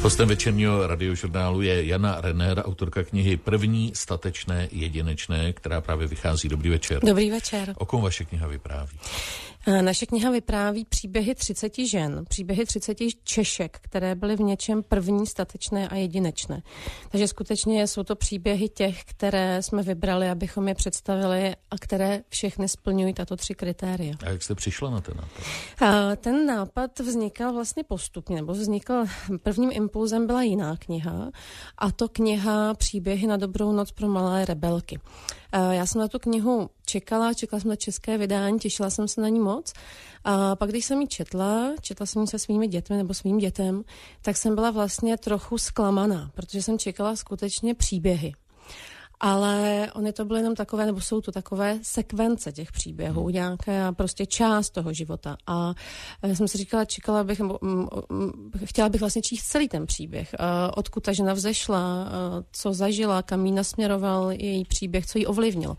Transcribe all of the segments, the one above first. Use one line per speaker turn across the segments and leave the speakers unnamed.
Hostem večerního radiožurnálu je Jana Renner, autorka knihy První, statečné, jedinečné, která právě vychází. Dobrý večer.
Dobrý večer.
O kom vaše kniha vypráví?
Naše kniha vypráví příběhy 30 žen, příběhy 30 Češek, které byly v něčem první, statečné a jedinečné. Takže skutečně jsou to příběhy těch, které jsme vybrali, abychom je představili a které všechny splňují tato 3 kritéria.
A jak jste přišla na ten nápad?
Ten nápad vznikal vlastně postupně, nebo prvním impulzem byla jiná kniha, a to kniha Příběhy na dobrou noc pro malé rebelky. Já jsem na tu knihu čekala jsem na české vydání, těšila jsem se na ní moc. A pak, když jsem ji četla jsem ji se svými dětmi nebo svým dětem, tak jsem byla vlastně trochu zklamaná, protože jsem čekala skutečně příběhy. Ale oni to byly jenom takové, nebo jsou to takové sekvence těch příběhů, nějaká prostě část toho života. A já jsem si říkala, chtěla bych vlastně číst celý ten příběh. Odkud ta žena vzešla, co zažila, kam jí nasměroval její příběh, co jí ovlivnilo.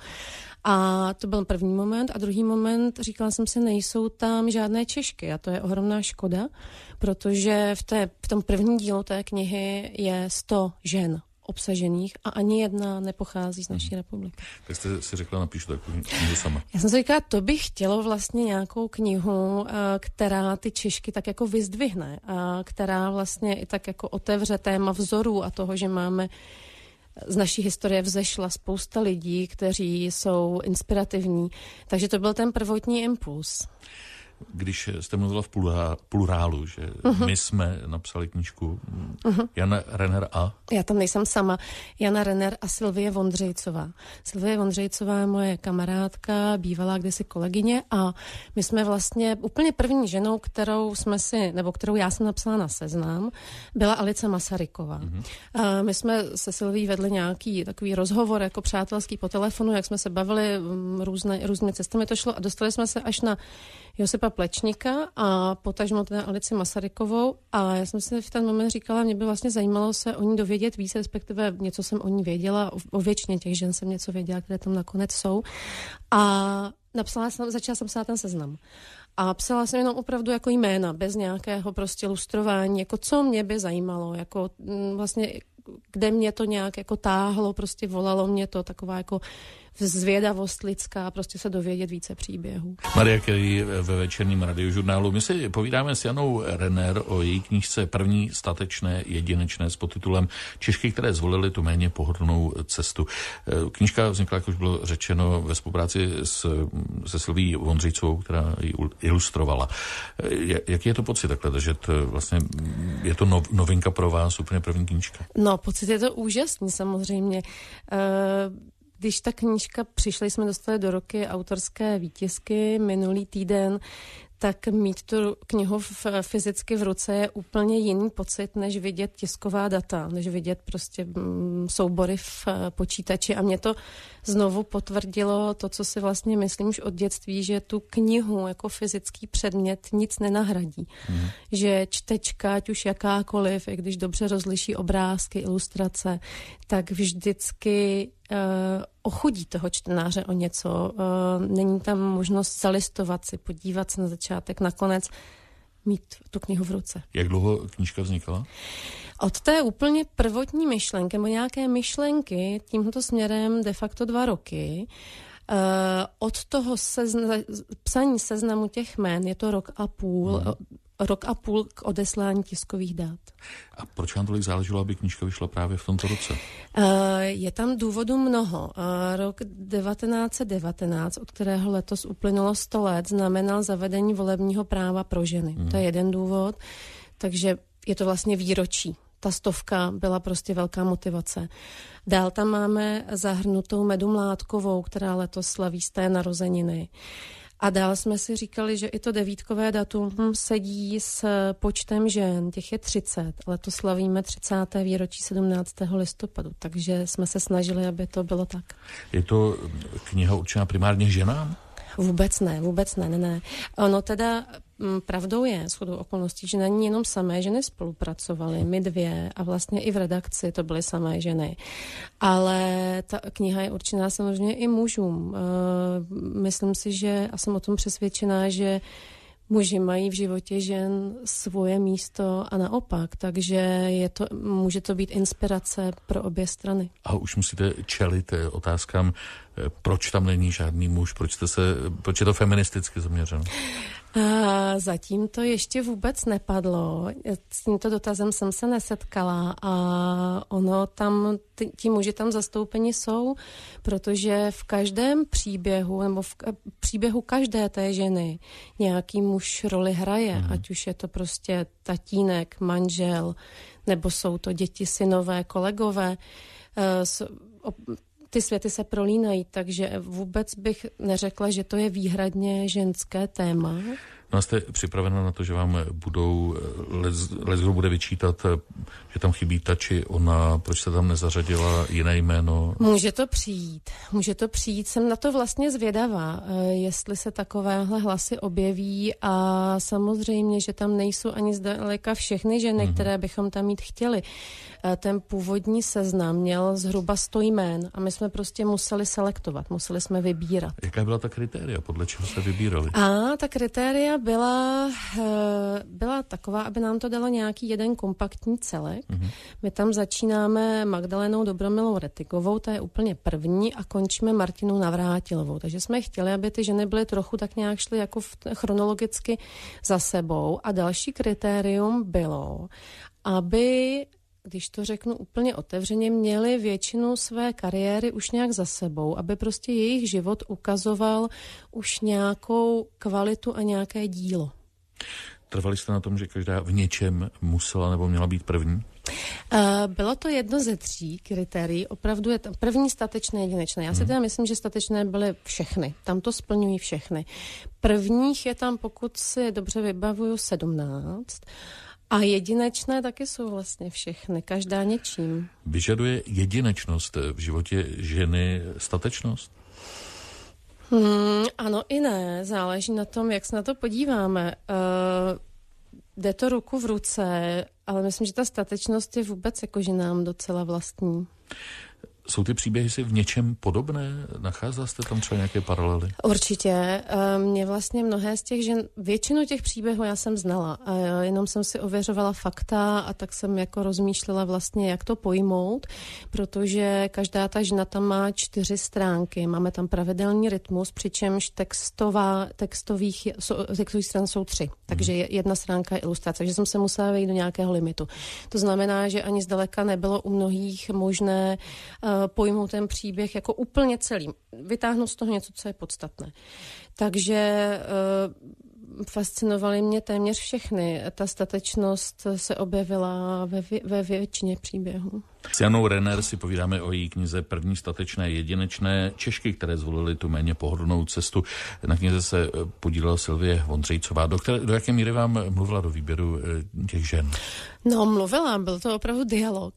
A to byl první moment. A druhý moment, říkala jsem si, nejsou tam žádné Češky. A to je ohromná škoda, protože v tom prvním dílu té knihy je 100 žen obsažených a ani jedna nepochází z naší republiky.
Tak jste si řekla, napíšu takovou knihu sama.
Já jsem si říkala, to bych chtělo vlastně nějakou knihu, která ty Češky tak jako vyzdvihne, a která vlastně i tak jako otevře téma vzorů a toho, že máme z naší historie vzešla spousta lidí, kteří jsou inspirativní. Takže to byl ten prvotní impuls.
Když jste mluvila v plurálu, že my jsme napsali knížku Jana Renner a...
Já tam nejsem sama. Jana Renner a Sylvie Vondřejcová. Sylvie Vondřejcová je moje kamarádka, bývalá kdysi kolegyně, a my jsme vlastně úplně první ženou, kterou já jsem napsala na seznam, byla Alice Masaryková. A my jsme se Sylvií vedli nějaký takový rozhovor jako přátelský po telefonu, jak jsme se bavili různými cestami to šlo, a dostali jsme se až na Josipa Plečníka a potažmo teda Alici Masarykovou, a já jsem si v ten moment říkala, mě by vlastně zajímalo se o ní dovědět víc, respektive něco jsem o ní věděla, o většině těch žen jsem něco věděla, které tam nakonec jsou, a začala jsem psát ten seznam. A psala jsem jenom opravdu jako jména, bez nějakého prostě lustrování, jako co mě by zajímalo, jako vlastně kde mě to nějak jako táhlo, prostě volalo mě to, taková jako zvědavost lidská, prostě se dovědět více příběhů.
Maria Kelly ve večerním radiožurnálu. My si povídáme s Janou Renner o její knížce První, statečné, jedinečné s podtitulem Češky, které zvolily tu méně pohodlnou cestu. Knížka vznikla, jak už bylo řečeno, ve spolupráci se Sylvií Vondřejcovou, která ji ilustrovala. Jaký je to pocit takhle držet? Vlastně je to novinka pro vás, úplně první knížka?
No, pocit je to úžasný samozřejmě. Když ta knížka přišla, jsme dostali do ruky autorské výtisky minulý týden, tak mít tu knihu fyzicky v ruce je úplně jiný pocit, než vidět tisková data, než vidět prostě soubory v počítači. A mě to znovu potvrdilo to, co si vlastně myslím už od dětství, že tu knihu jako fyzický předmět nic nenahradí. Že čtečka, ať už jakákoliv, i když dobře rozliší obrázky, ilustrace, tak vždycky ochudí toho čtenáře o něco. Není tam možnost zalistovat si, podívat se na začátek, nakonec mít tu knihu v ruce.
Jak dlouho knížka vznikala?
Od té úplně prvotní myšlenky, nebo nějaké myšlenky tímto směrem de facto 2 roky. Od toho psaní seznamu těch jmén je to rok a půl k odeslání tiskových dat.
A proč vám tolik záleželo, aby knížka vyšla právě v tomto roce?
Je tam důvodů mnoho. Rok 1919, od kterého letos uplynulo 100 let, znamenal zavedení volebního práva pro ženy. To je jeden důvod. Takže je to vlastně výročí. Ta 100 byla prostě velká motivace. Dál tam máme zahrnutou Medu Mládkovou, která letos slaví 100. narozeniny. A dál jsme si říkali, že i to 9kové datum sedí s počtem žen, těch je 30, ale to slavíme 30. výročí 17. listopadu, takže jsme se snažili, aby to bylo tak.
Je to kniha určená primárně ženám?
Vůbec ne. Ono teda pravdou je, shodou okolností, že na ní jenom samé ženy spolupracovaly, my 2, a vlastně i v redakci to byly samé ženy. Ale ta kniha je určená samozřejmě i mužům. Myslím si, že, a jsem o tom přesvědčená, že muži mají v životě žen svoje místo a naopak, takže může to být inspirace pro obě strany.
A už musíte čelit otázkám, proč tam není žádný muž, proč je to feministicky zaměřeno?
A zatím to ještě vůbec nepadlo. S tímto dotazem jsem se nesetkala a ono tam, ti muži tam zastoupeni jsou, protože v každém příběhu nebo v příběhu každé té ženy nějaký muž roli hraje, ať už je to prostě tatínek, manžel, nebo jsou to děti, synové, kolegové. Ty světy se prolínají, takže vůbec bych neřekla, že to je výhradně ženské téma.
No a jste připravena na to, že vám kdo bude vyčítat, že tam chybí ta či ona, proč se tam nezařadila jiné jméno?
Může to přijít. Jsem na to vlastně zvědavá, jestli se takovéhle hlasy objeví a samozřejmě, že tam nejsou ani zdaleka všechny ženy, které bychom tam mít chtěli. Ten původní seznam měl zhruba 100 jmén a my jsme prostě museli selektovat, museli jsme vybírat.
Jaká byla ta kritéria, podle čeho se vybírali?
A ta kritéria byla taková, aby nám to dalo nějaký jeden kompaktní celek. My tam začínáme Magdalenou Dobromilou Rettigovou, ta je úplně první, a končíme Martinou Navrátilovou. Takže jsme chtěli, aby ty ženy byly trochu tak nějak šly jako chronologicky za sebou. A další kritérium bylo, aby, když to řeknu úplně otevřeně, měli většinu své kariéry už nějak za sebou, aby prostě jejich život ukazoval už nějakou kvalitu a nějaké dílo.
Trvali jste na tom, že každá v něčem musela nebo měla být první?
Bylo to jedno ze 3 kritérií. Opravdu je tam první, statečné, jedinečné. Já si teda myslím, že statečné byly všechny. Tam to splňují všechny. Prvních je tam, pokud si dobře vybavuju, 17. A jedinečné taky jsou vlastně všechny, každá něčím.
Vyžaduje jedinečnost v životě ženy statečnost?
Ano i ne, záleží na tom, jak se na to podíváme. Jde to ruku v ruce, ale myslím, že ta statečnost je vůbec jako ženám docela vlastní.
Jsou ty příběhy si v něčem podobné? Nacházela jste tam třeba nějaké paralely?
Určitě. Mě vlastně mnohé z těch žen, většinu těch příběhů já jsem znala. Jenom jsem si ověřovala fakta a tak jsem jako rozmýšlela vlastně, jak to pojmout, protože každá ta žena tam má 4 stránky. Máme tam pravidelný rytmus, přičemž textových stran jsou 3. Takže jedna stránka je ilustrace. Takže jsem se musela vejít do nějakého limitu. To znamená, že ani zdaleka nebylo u mnohých možné pojmout ten příběh jako úplně celý. Vytáhnout z toho něco, co je podstatné. Takže fascinovaly mě téměř všechny. Ta statečnost se objevila ve většině příběhů.
S Janou Renner si povídáme o její knize První statečné jedinečné Češky, které zvolily tu méně pohodlnou cestu. Na knize se podílela Sylvie Vondřejcová. Do jaké míry vám mluvila do výběru těch žen?
No, mluvila, byl to opravdu dialog.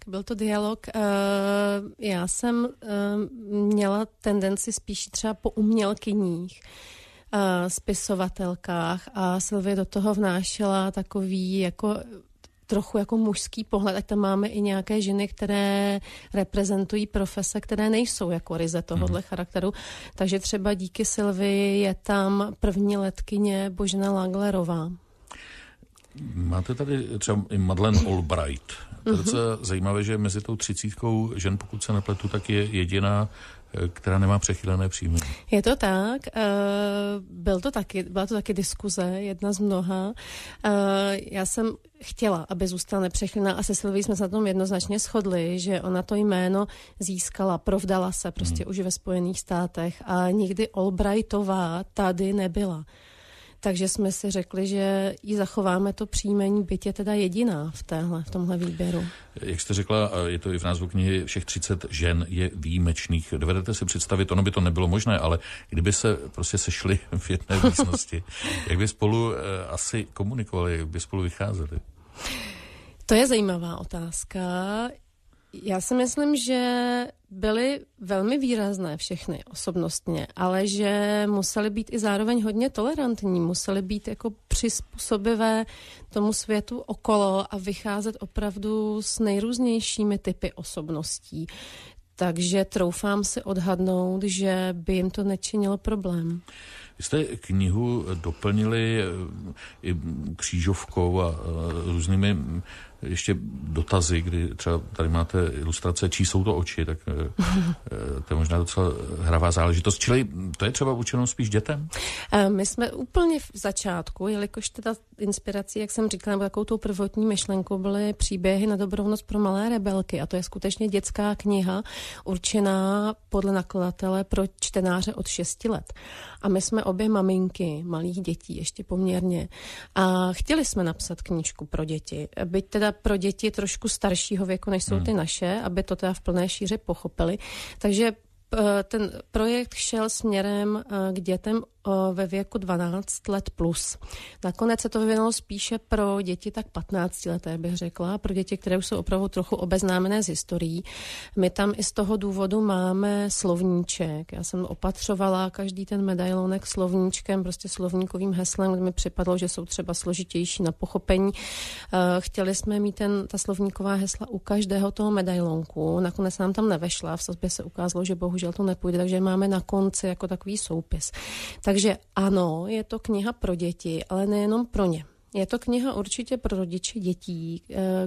Já jsem měla tendenci spíš třeba po umělkyních, spisovatelkách a Sylvie do toho vnášela takový jako trochu jako mužský pohled, tak tam máme i nějaké ženy, které reprezentují profese, které nejsou jako ryze tohohle charakteru. Takže třeba díky Sylvii je tam první letkyně Božena Langlerová.
Máte tady třeba i Madeleine Albright. To je docela zajímavé, že mezi tou 30 žen, pokud se nepletu, tak je jediná, která nemá přechylené příjmení.
Je to tak. Byla to taky diskuze, jedna z mnoha. Já jsem chtěla, aby zůstala nepřechylená a se Sylvií jsme se na tom jednoznačně shodli, že ona to jméno získala, provdala se prostě už ve Spojených státech a nikdy Albrightová tady nebyla. Takže jsme si řekli, že jí zachováme to příjmení, byť je teda jediná v tomhle výběru.
Jak jste řekla, je to i v názvu knihy, všech 30 žen je výjimečných. Dovedete si představit, ono by to nebylo možné, ale kdyby se prostě sešli v jedné místnosti, jak by spolu asi komunikovali, jak by spolu vycházeli?
To je zajímavá otázka. Já si myslím, že byly velmi výrazné všechny osobnostně, ale že musely být i zároveň hodně tolerantní, musely být jako přizpůsobivé tomu světu okolo a vycházet opravdu s nejrůznějšími typy osobností. Takže troufám si odhadnout, že by jim to nečinilo problém.
Vy jste knihu doplnili i křížovkou a různými ještě dotazy, kdy třeba tady máte ilustrace, čí jsou to oči, tak to je možná docela hravá záležitost. Čili to je třeba učeno spíš dětem?
My jsme úplně v začátku, jelikož teda inspirací, jak jsem říkala, nebo takovou tou prvotní myšlenkou byly příběhy na dobrou noc pro malé rebelky a to je skutečně dětská kniha určená podle nakladatele pro čtenáře od 6 let. A my jsme obě maminky malých dětí ještě poměrně a chtěli jsme napsat knížku pro děti, byť teda pro děti trošku staršího věku, než jsou ty naše, aby to teda v plné šíři pochopili. Takže ten projekt šel směrem k dětem ve věku 12 let plus. Nakonec se to vyvinulo spíše pro děti tak 15 leté, bych řekla, pro děti, které už jsou opravdu trochu obeznámené s historií. My tam i z toho důvodu máme slovníček. Já jsem opatřovala každý ten medailonek slovníčkem, prostě slovníkovým heslem, kde mi připadlo, že jsou třeba složitější na pochopení. Chtěli jsme mít ta slovníková hesla u každého toho medailonku. Nakonec nám tam nevešla, v sazbě se ukázalo, že bohužel to nepůjde, takže máme na konci jako takový soupis. Takže ano, je to kniha pro děti, ale nejenom pro ně. Je to kniha určitě pro rodiče dětí,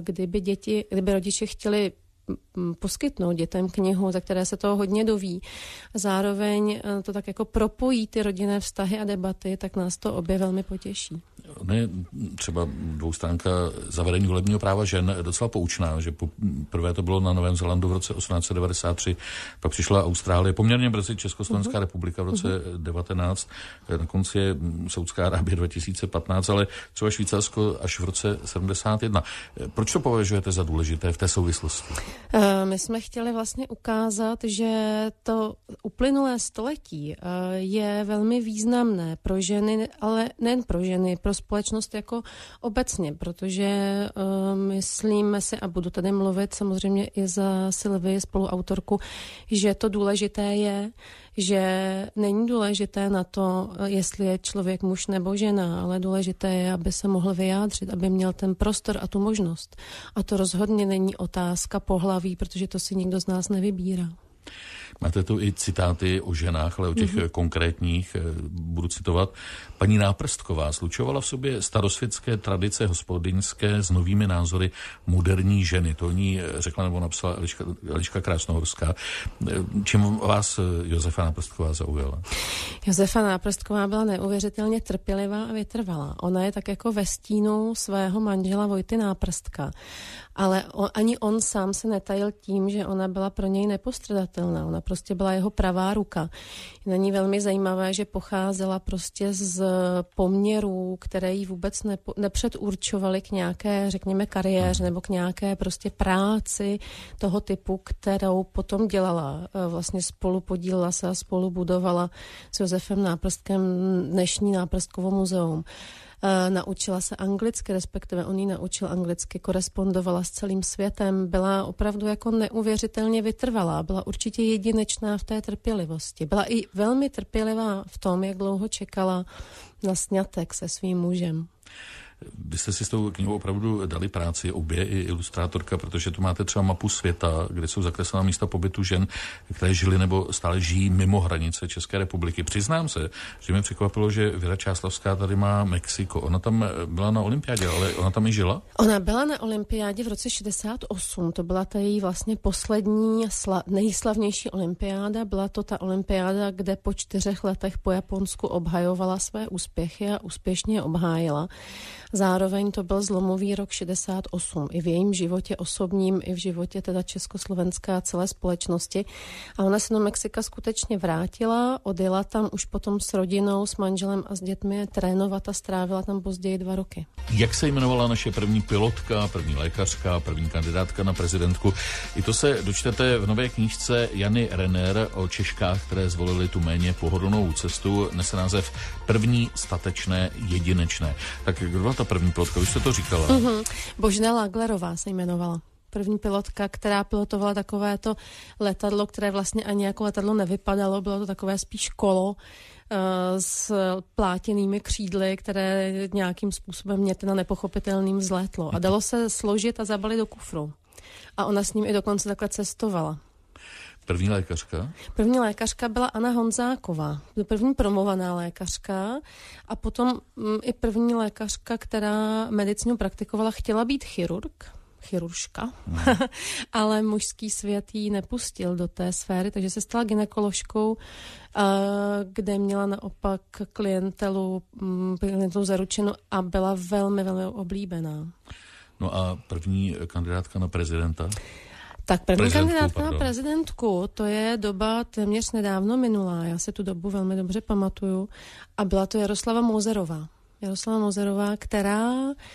kdyby rodiče chtěli poskytnout dětem knihu, za které se toho hodně doví. Zároveň to tak jako propojí ty rodinné vztahy a debaty, tak nás to obě velmi potěší.
Ne, třeba dvoustránka zavedení volebního práva žen docela poučná, že prvé to bylo na Novém Zélandu v roce 1893, pak přišla Austrálie, poměrně brzy Československá republika v roce 19, na konci je Saudská Arábie 2015, ale třeba Švýcarsko až v roce 71. Proč to považujete za důležité v té souvislosti?
My jsme chtěli vlastně ukázat, že to uplynulé století je velmi významné pro ženy, ale nejen pro ženy, pro společnost jako obecně, protože myslíme si, a budu tady mluvit samozřejmě i za Sylvii, spoluautorku, že to důležité je, že není důležité na to, jestli je člověk muž nebo žena, ale důležité je, aby se mohl vyjádřit, aby měl ten prostor a tu možnost. A to rozhodně není otázka pohlaví, protože to si nikdo z nás nevybírá.
Máte tu i citáty o ženách, ale o těch konkrétních budu citovat. Paní Náprstková slučovala v sobě starosvětské tradice hospodyňské s novými názory moderní ženy. To o ní řekla nebo napsala Eliška Krásnohorská. Čím vás Josefa Náprstková zaujala? Josefa
Náprstková byla neuvěřitelně trpělivá a vytrvalá. Ona je tak jako ve stínu svého manžela Vojty Náprstka. Ale ani on sám se netajil tím, že ona byla pro něj nepostradatelná. Ona prostě byla jeho pravá ruka. Na ní velmi zajímavé, že pocházela prostě z poměrů, které jí vůbec nepředurčovaly k nějaké, řekněme, kariéře nebo k nějaké prostě práci toho typu, kterou potom dělala. Vlastně spolu podílela se a spolu budovala s Josefem Náprstkem dnešní Náprstkovo muzeum. Naučila se anglicky, respektive on ji naučil anglicky, korespondovala s celým světem, byla opravdu jako neuvěřitelně vytrvalá, byla určitě jedinečná v té trpělivosti. Byla i velmi trpělivá v tom, jak dlouho čekala na sňatek se svým mužem.
Vy jste si s tou knihou opravdu dali práci, obě i ilustrátorka, protože tu máte třeba mapu světa, kde jsou zakreslená místa pobytu žen, které žily nebo stále žijí mimo hranice České republiky. Přiznám se, že mě překvapilo, že Věra Čáslavská tady má Mexiko. Ona tam byla na olympiádě, ale ona tam i žila?
Ona byla na olympiádě v roce 68. To byla ta její vlastně poslední nejslavnější olympiáda. Byla to ta olympiáda, kde po 4 letech po Japonsku obhajovala své úspěchy a úspěšně je obhájila. Zároveň to byl zlomový rok 68 i v jejím životě osobním, i v životě teda Československá celé společnosti. A ona se do Mexika skutečně vrátila, odjela tam už potom s rodinou, s manželem a s dětmi trénovat a strávila tam později 2 roky.
Jak se jmenovala naše první pilotka, první lékařka, první kandidátka na prezidentku? I to se dočtete v nové knížce Jany Renner o Češkách, které zvolily tu méně pohodlnou cestu. Nese název První statečné jedinečné. Tak kdo byla ta první pilotka? Už jste to říkala.
Božena Laglerová se jmenovala. První pilotka, která pilotovala takovéto letadlo, které vlastně ani jako letadlo nevypadalo. Bylo to takové spíš kolo s plátěnými křídly, které nějakým způsobem mě teda nepochopitelným vzlétlo. A dalo se složit a zabalit do kufru. A ona s ním i dokonce takhle cestovala.
První lékařka?
První lékařka byla Anna Honzáková. První promovaná lékařka a potom i první lékařka, která medicínu praktikovala, chtěla být chiruržka, ale mužský svět jí nepustil do té sféry, takže se stala gynekoložkou, kde měla naopak klientelu zaručenu a byla velmi, velmi oblíbená.
No a první kandidátka na prezidenta?
Tak první kandidátka na prezidentku, to je doba téměř nedávno minulá, já se tu dobu velmi dobře pamatuju, a byla to Jaroslava Moserová, která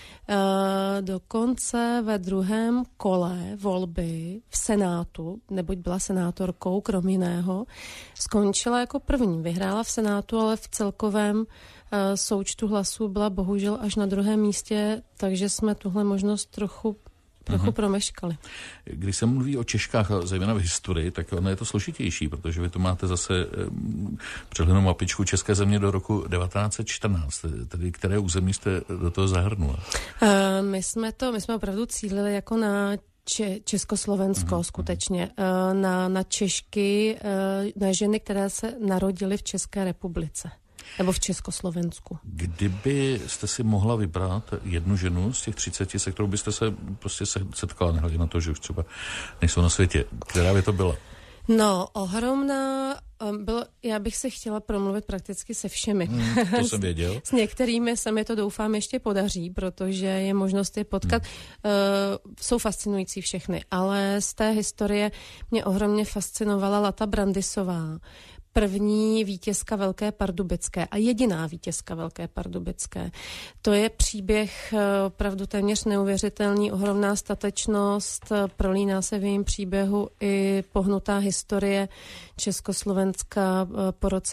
dokonce ve druhém kole volby v Senátu, neboť byla senátorkou, krom jiného, skončila jako první. Vyhrála v Senátu, ale v celkovém součtu hlasů byla bohužel až na druhém místě, takže jsme tuhle možnost trochu promeškali.
Když se mluví o Češkách, zejména v historii, tak ono je to složitější, protože vy tu máte zase přehlednou mapičku České země do roku 1914, tedy které území jste do toho zahrnula?
My jsme opravdu cílili jako na Československo skutečně, na Češky, na ženy, které se narodily v České republice. Nebo v Československu.
Kdybyste si mohla vybrat jednu ženu z těch 30, se kterou byste se prostě setkala, nehledě na to, že už třeba nejsou na světě, která by to byla?
No, ohromná, já bych se chtěla promluvit prakticky se všemi.
To jsem věděl.
S některými se mi to doufám ještě podaří, protože je možnost je potkat. Jsou fascinující všechny, ale z té historie mě ohromně fascinovala Lata Brandisová, první vítězka Velké Pardubické a jediná vítězka Velké Pardubické. To je příběh opravdu téměř neuvěřitelný, ohromná statečnost, prolíná se v jejím příběhu i pohnutá historie Československa po roce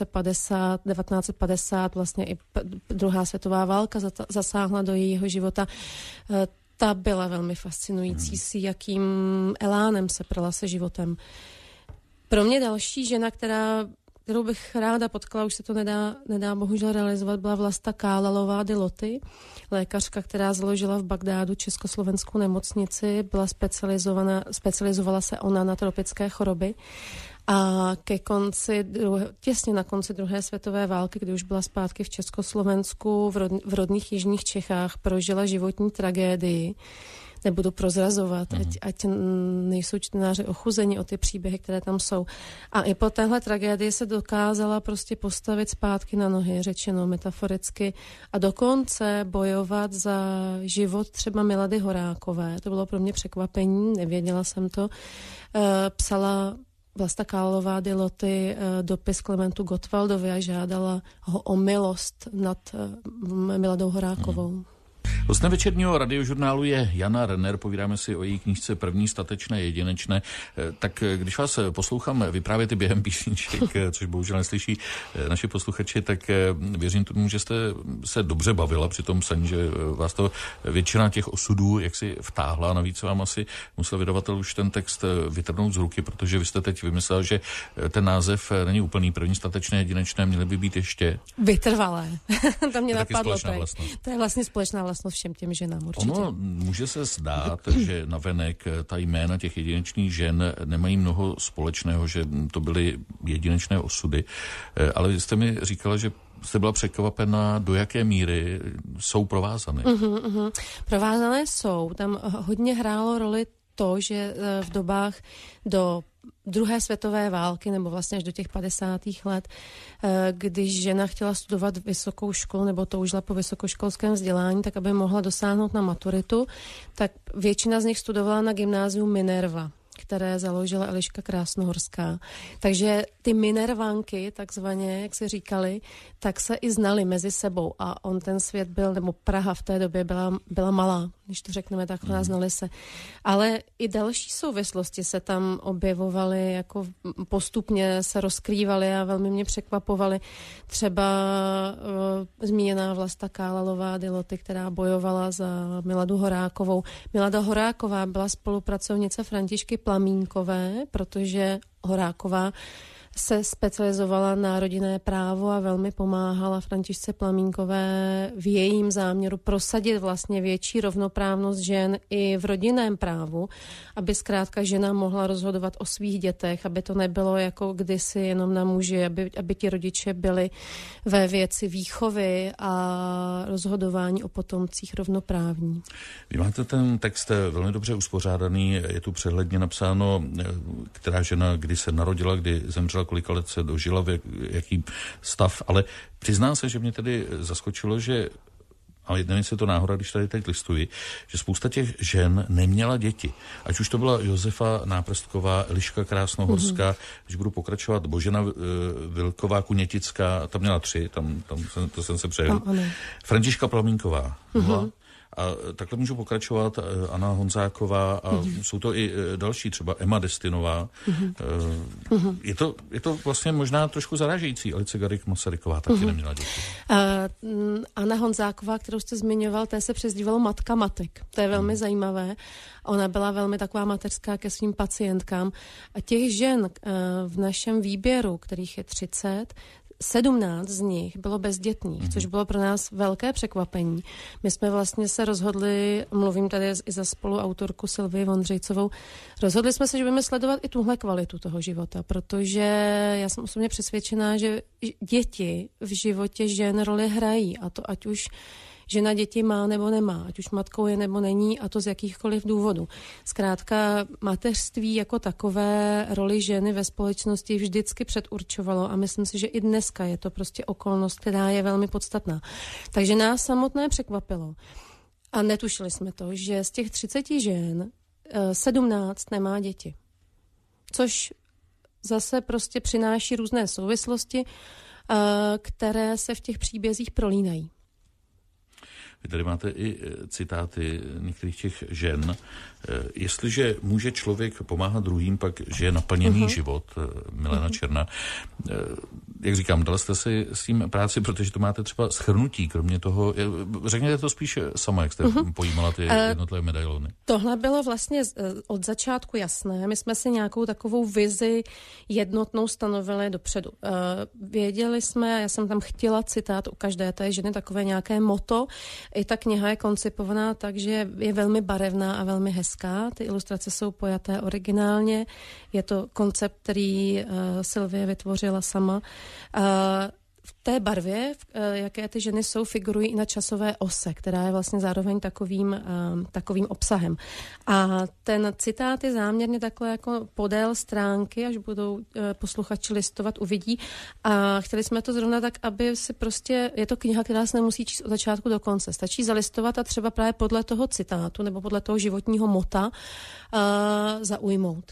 1950, vlastně i druhá světová válka zasáhla do jejího života. Ta byla velmi fascinující, si jakým elánem se prala se životem. Pro mě další žena, kterou bych ráda potkala, už se to nedá bohužel realizovat, byla Vlasta Kálalová de Loty, lékařka, která založila v Bagdádu československou nemocnici, specializovala se ona na tropické choroby a těsně na konci druhé světové války, kdy už byla zpátky v Československu, v rodných jižních Čechách, prožila životní tragédii. Nebudu prozrazovat, ať nejsou čtenáři ochuzeni o ty příběhy, které tam jsou. A i po téhle tragédii se dokázala prostě postavit zpátky na nohy, řečeno metaforicky, a dokonce bojovat za život třeba Milady Horákové. To bylo pro mě překvapení, nevěděla jsem to. Psala Vlasta Kálová de Loty dopis Klementu Gottwaldovi a žádala ho o milost nad Miladou Horákovou.
Hostem večerního radiožurnálu je Jana Renner, povídáme si o její knížce První statečné jedinečné. Tak když vás poslouchám vyprávět i během písniček, což bohužel neslyší naši posluchači, tak věřím tomu, že jste se dobře bavila při tom psaní, že vás to většina těch osudů jaksi vtáhla. Navíc vám asi musel vydavatel už ten text vytrhnout z ruky, protože vy jste teď vymyslel, že ten název není úplný. První statečné jedinečné, měly by být ještě
vytrvalé. To mě napadlo.
To
je vlastně společná vlastnost všem těm ženám určitě.
Ono může se zdát, že navenek ta jména těch jedinečných žen nemají mnoho společného, že to byly jedinečné osudy, ale vy jste mi říkala, že jste byla překvapena, do jaké míry jsou provázané.
Provázané jsou. Tam hodně hrálo roli to, že v dobách do druhé světové války, nebo vlastně až do těch 50. let, když žena chtěla studovat vysokou školu nebo toužila po vysokoškolském vzdělání, tak aby mohla dosáhnout na maturitu, tak většina z nich studovala na gymnáziu Minerva, které založila Eliška Krásnohorská. Takže ty minervanky, takzvaně, jak se říkali, tak se i znali mezi sebou a on ten svět byl, nebo Praha v té době byla malá, když to řekneme takhle, znali se. Ale i další souvislosti se tam objevovaly, jako postupně se rozkrývaly a velmi mě překvapovaly. Třeba zmíněná Vlasta Kálalová de Loty, která bojovala za Miladu Horákovou. Milada Horáková byla spolupracovnice Františky Plamínkové, protože Horáková se specializovala na rodinné právo a velmi pomáhala Františce Plamínkové v jejím záměru prosadit vlastně větší rovnoprávnost žen i v rodinném právu, aby zkrátka žena mohla rozhodovat o svých dětech, aby to nebylo jako kdysi jenom na muži, aby ti rodiče byli ve věci výchovy a rozhodování o potomcích rovnoprávní.
Vy máte ten text velmi dobře uspořádaný, je tu přehledně napsáno, která žena kdy se narodila, kdy zemřela, kolika let se dožila, jaký stav, ale přiznám se, že mě tedy zaskočilo, že, ale nevím, jestli je to náhoda, když tady teď listuji, že spousta těch žen neměla děti. Ať už to byla Josefa Náprstková, Eliška Krásnohorská, když budu pokračovat, Božena Vilková Kunětická, tam měla 3, to jsem se přejel. Františka Plamínková, a takhle můžu pokračovat, Anna Honzáková a jsou to i další, třeba Emma Destinová. Je to vlastně možná trošku zarážející. Alice Garrick Masaryková taky neměla děti.
Anna Honzáková, kterou jste zmiňoval, té se přezdívalo Matka matek. To je velmi zajímavé. Ona byla velmi taková mateřská ke svým pacientkám. A těch žen v našem výběru, kterých je 30, 17 z nich bylo bezdětných, což bylo pro nás velké překvapení. My jsme vlastně se rozhodli, mluvím tady i za spoluautorku Sylvii Vondřejcovou, rozhodli jsme se, že budeme sledovat i tuhle kvalitu toho života, protože já jsem osobně přesvědčená, že děti v životě žen roli hrají, a to ať už žena děti má nebo nemá, ať už matkou je nebo není, a to z jakýchkoliv důvodů. Zkrátka mateřství jako takové roli ženy ve společnosti vždycky předurčovalo a myslím si, že i dneska je to prostě okolnost, která je velmi podstatná. Takže nás samotné překvapilo a netušili jsme to, že z těch 30 žen 17 nemá děti. Což zase prostě přináší různé souvislosti, které se v těch příbězích prolínají.
Vy tady máte i citáty některých těch žen. Jestliže může člověk pomáhat druhým, pak žije naplněný život, Milena Černá. Jak říkám, dala jste si s tím práci, protože to máte třeba shrnutí, kromě toho, řekněte to spíš sama, jak jste pojímala ty jednotlivé medailony.
Tohle bylo vlastně od začátku jasné. My jsme si nějakou takovou vizi jednotnou stanovili dopředu. Věděli jsme, já jsem tam chtěla citát u každé té ženy, takové nějaké motto. I ta kniha je koncipovaná tak, že je velmi barevná a velmi hezká. Ty ilustrace jsou pojaté originálně. Je to koncept, který Sylvie vytvořila sama. V té barvě, jaké ty ženy jsou, figurují i na časové ose, která je vlastně zároveň takovým obsahem. A ten citát je záměrně takhle jako podél stránky, až budou posluchači listovat, uvidí. A chtěli jsme to zrovna tak, aby si prostě, je to kniha, která se nemusí číst od začátku do konce. Stačí zalistovat a třeba právě podle toho citátu nebo podle toho životního mota zaujmout.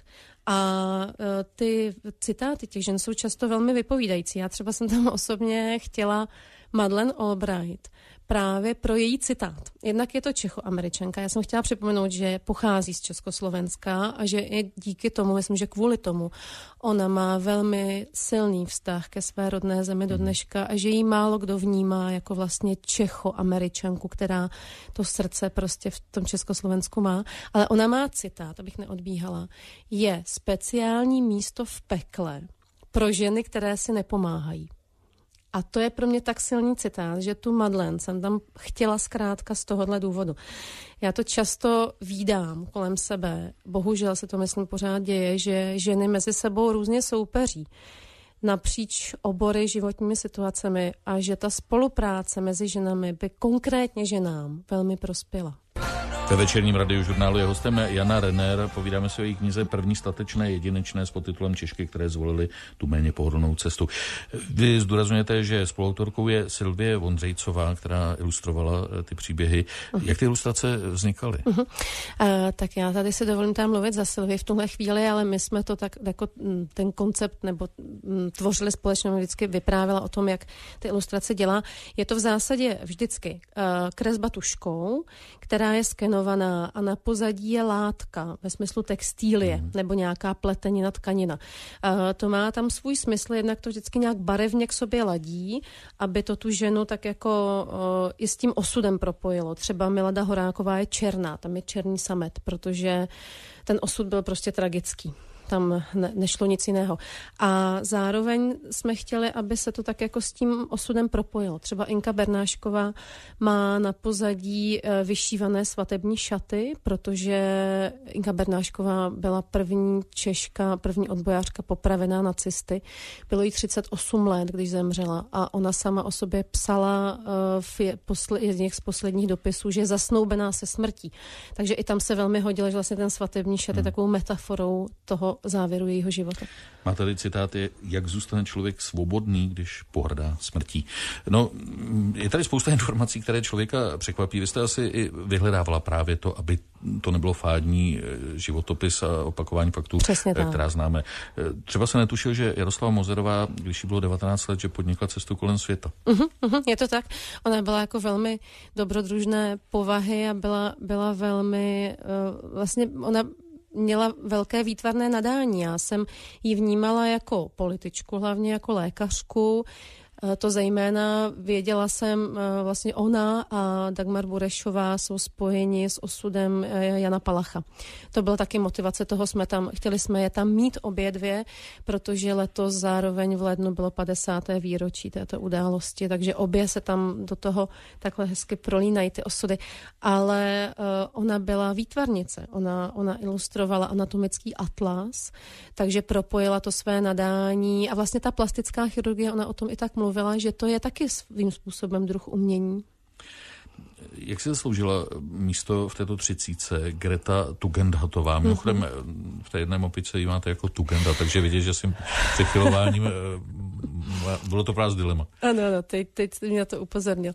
A ty citáty těch žen jsou často velmi vypovídající. Já třeba jsem tam osobně chtěla Madeleine Albright právě pro její citát. Jednak je to Čechoameričanka. Já jsem chtěla připomenout, že pochází z Československa a že i díky tomu, myslím, že kvůli tomu, ona má velmi silný vztah ke své rodné zemi do dneška a že jí málo kdo vnímá jako vlastně Čechoameričanku, která to srdce prostě v tom Československu má. Ale ona má citát, abych neodbíhala. Je speciální místo v pekle pro ženy, které si nepomáhají. A to je pro mě tak silný citát, že tu Madeleine jsem tam chtěla zkrátka z tohohle důvodu. Já to často vídám kolem sebe. Bohužel se to, myslím, pořád děje, že ženy mezi sebou různě soupeří napříč obory, životními situacemi a že ta spolupráce mezi ženami by konkrétně ženám velmi prospěla.
Ve večerním radiožurnálu je hostem Jana Renner. Povídáme si o její knize První statečné jedinečné s podtitulem Češky, které zvolily tu méně pohodlnou cestu. Vy zdůrazňujete, že spoluautorkou je Sylvie Vondřejcová, která ilustrovala ty příběhy. Jak ty ilustrace vznikaly?
Tak já tady si dovolím tam mluvit za Sylvie v tuhle chvíli, ale my jsme to tak jako ten koncept nebo tvořili společně, vždycky vyprávěla o tom, jak ty ilustrace dělá. Je to v zásadě vždycky kresba tuškou, která je skenovaná a na pozadí je látka ve smyslu textílie nebo nějaká pletenina, tkanina. To má tam svůj smysl, jednak to vždycky nějak barevně k sobě ladí, aby to tu ženu tak jako i s tím osudem propojilo. Třeba Milada Horáková je černá, tam je černý samet, protože ten osud byl prostě tragický. tam nešlo nic jiného. A zároveň jsme chtěli, aby se to tak jako s tím osudem propojilo. Třeba Inka Bernášková má na pozadí vyšívané svatební šaty, protože Inka Bernášková byla první Češka, první odbojářka popravená nacisty. Bylo jí 38 let, když zemřela a ona sama o sobě psala v jedných z posledních dopisů, že je zasnoubená se smrtí. Takže i tam se velmi hodilo, že vlastně ten svatební šat je takovou metaforou toho závěru jejího života.
Má tady citát, jak zůstane člověk svobodný, když pohrdá smrtí. No, je tady spousta informací, které člověka překvapí. Vy jste asi i vyhledávala právě to, aby to nebylo fádní životopis a opakování faktů, která známe. Třeba se netušil, že Jaroslava Mozerová, když jí bylo 19 let, že podnikla cestu kolem světa.
Je to tak. Ona byla jako velmi dobrodružné povahy a byla velmi, vlastně ona měla velké výtvarné nadání. Já jsem ji vnímala jako političku, hlavně jako lékařku. To zejména věděla jsem, vlastně ona a Dagmar Burešová jsou spojeni s osudem Jana Palacha. To byla taky motivace toho, chtěli jsme je tam mít obě dvě, protože letos zároveň v lednu bylo 50. výročí této události, takže obě se tam do toho takhle hezky prolínají ty osudy. Ale ona byla výtvarnice, ona ilustrovala anatomický atlas, takže propojila to své nadání a vlastně ta plastická chirurgie, ona o tom i tak mluvila, že to je taky svým způsobem druh umění.
Jak si zasloužila místo v této 30 Greta Tugendhatová? Mimochodem, v té jedné opice jí máte jako Tugenda, takže vidět, že jsem přechylováním bylo to pro vás dilema.
Ano, teď mě na to upozornil.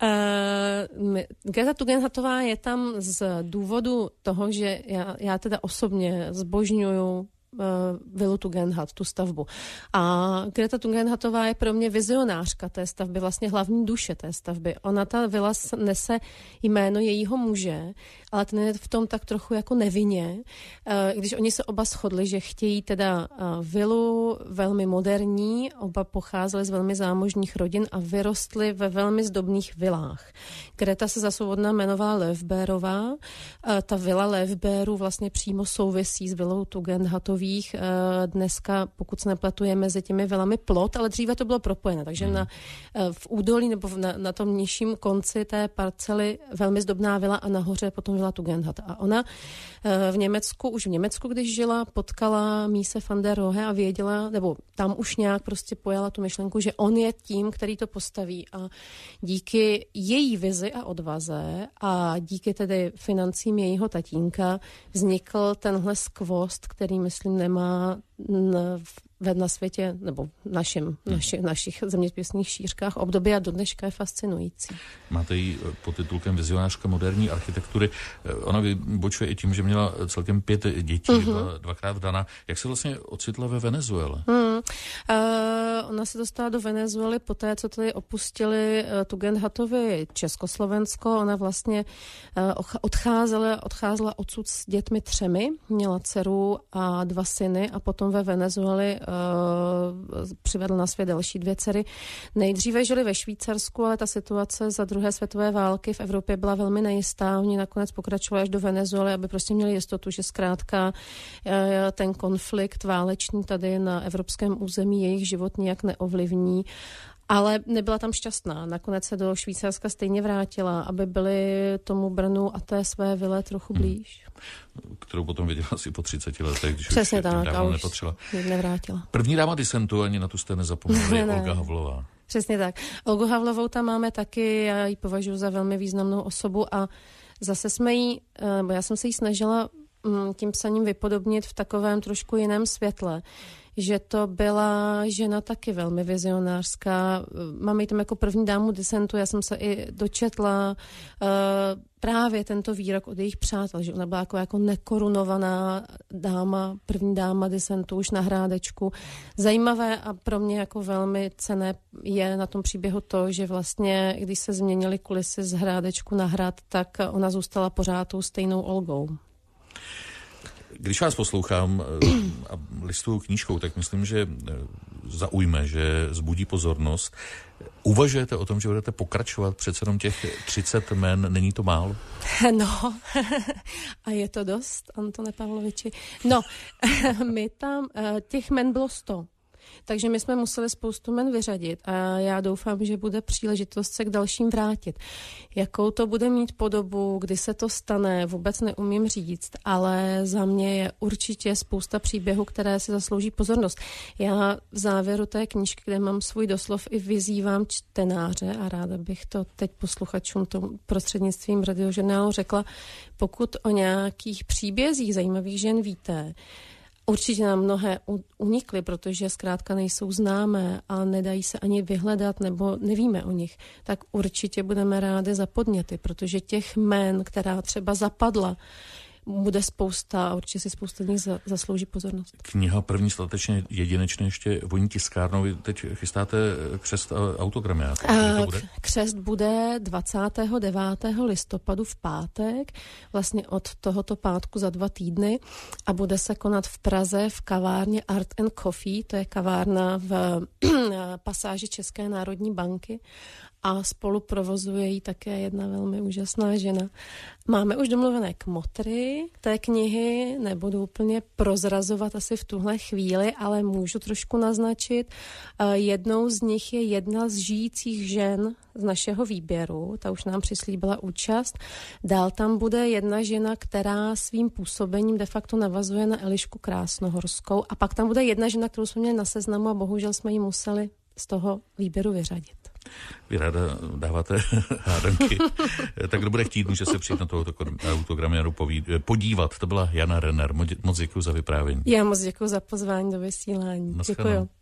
Greta Tugendhatová je tam z důvodu toho, že já teda osobně zbožňuju vilu Tugendhat, tu stavbu. A Greta Tugendhatová je pro mě vizionářka té stavby, vlastně hlavní duše té stavby. Ta vila nese jméno jejího muže, ale ten je v tom tak trochu jako nevinně, když oni se oba shodli, že chtějí teda vilu velmi moderní, oba pocházeli z velmi zámožních rodin a vyrostli ve velmi zdobných vilách. Greta se za svobodná jmenovala Löfberová. Ta vila Löfberů vlastně přímo souvisí s vilou Tugendhatových. Dneska, pokud se nepletu, je mezi těmi vilami plot, ale dříve to bylo propojené, takže v údolí nebo na tom nižším konci té parcely velmi zdobná vila a nahoře potom vila Tugendhat. A ona už v Německu, když žila, potkala Mise van der Rohe a věděla, nebo tam už nějak prostě pojala tu myšlenku, že on je tím, který to postaví a díky její vizi a odvaze a díky tedy financím jejího tatínka vznikl tenhle skvost, který, myslím, nemá na světě, nebo našich zeměpisných šířkách období a do dneška je fascinující.
Máte ji pod titulkem Vizionářka moderní architektury. Ona vybočuje i tím, že měla celkem 5 dětí, dvakrát vdaná. Jak se vlastně ocitla ve Venezuele?
Ona se dostala do Venezuely poté, co tady opustili Tugendhatovi Československo. Ona vlastně odcházela odsud s dětmi 3, měla dceru a 2 syny a potom ve Venezueli přivedl na svět další 2 dcery. Nejdříve žili ve Švýcarsku, ale ta situace za druhé světové války v Evropě byla velmi nejistá. Oni nakonec pokračovali až do Venezuely, aby prostě měli jistotu, že zkrátka ten konflikt válečný tady na evropském území jejich život nijak neovlivní. Ale nebyla tam šťastná. Nakonec se do Švýcarska stejně vrátila, aby byli tomu Brnu a té své vile trochu blíž.
Kterou potom viděla asi po 30 letech, když
přesně
už
tak,
dávno nepatřila.
Nevrátila.
První dáma disentu, ani na tu jste nezapomněli, Olga Havlová.
Přesně tak. Olgu Havlovou tam máme taky, já ji považuji za velmi významnou osobu a zase já jsem se jí snažila tím psaním vypodobnit v takovém trošku jiném světle, že to byla žena taky velmi vizionářská. Máme ji tam jako první dámu disentu, já jsem se i dočetla právě tento výrok od jejich přátel, že ona byla jako nekorunovaná dáma, první dáma disentu už na Hrádečku. Zajímavé a pro mě jako velmi cenné je na tom příběhu to, že vlastně, když se změnily kulisy z Hrádečku na Hrad, tak ona zůstala pořád tou stejnou Olgou.
Když vás poslouchám a listuju knížkou, tak myslím, že zaujme, že zbudí pozornost. Uvažujete o tom, že budete pokračovat? Přece jenom těch 30 jmen, není to málo?
No, a je to dost, Antone Pavloviči. No, my tam, těch jmen bylo 100. Takže my jsme museli spoustu jmen vyřadit a já doufám, že bude příležitost se k dalším vrátit. Jakou to bude mít podobu, kdy se to stane, vůbec neumím říct, ale za mě je určitě spousta příběhů, které si zaslouží pozornost. Já v závěru té knížky, kde mám svůj doslov, i vyzývám čtenáře a ráda bych to teď posluchačům prostřednictvím Radiožurnálu řekla, pokud o nějakých příbězích zajímavých žen víte, určitě nám mnohé unikly, protože zkrátka nejsou známé a nedají se ani vyhledat nebo nevíme o nich, tak určitě budeme rádi za podněty, protože těch jmen, která třeba zapadla, bude spousta a určitě si spousta z nich zaslouží pozornost.
Kniha první statečně jedinečné ještě voní tiskárnou. Vy teď chystáte křest autogramiát.
Křest bude 29. listopadu v pátek, vlastně od tohoto pátku za 2 týdny a bude se konat v Praze v kavárně Art and Coffee, to je kavárna v pasáži České národní banky a spolu provozuje ji také jedna velmi úžasná žena. Máme už domluvené kmotry té knihy, nebudu úplně prozrazovat asi v tuhle chvíli, ale můžu trošku naznačit. Jednou z nich je jedna z žijících žen z našeho výběru, ta už nám přislíbila účast. Dál tam bude jedna žena, která svým působením de facto navazuje na Elišku Krásnohorskou a pak tam bude jedna žena, kterou jsme měli na seznamu a bohužel jsme ji museli z toho výběru vyřadit.
Vy ráda dáváte hádanky. Tak kdo bude chtít, může se přijít na tohoto autogramiáru podívat. To byla Jana Renner. Moc děkuji za vyprávění.
Já moc děkuji za pozvání do vysílání. Děkuji.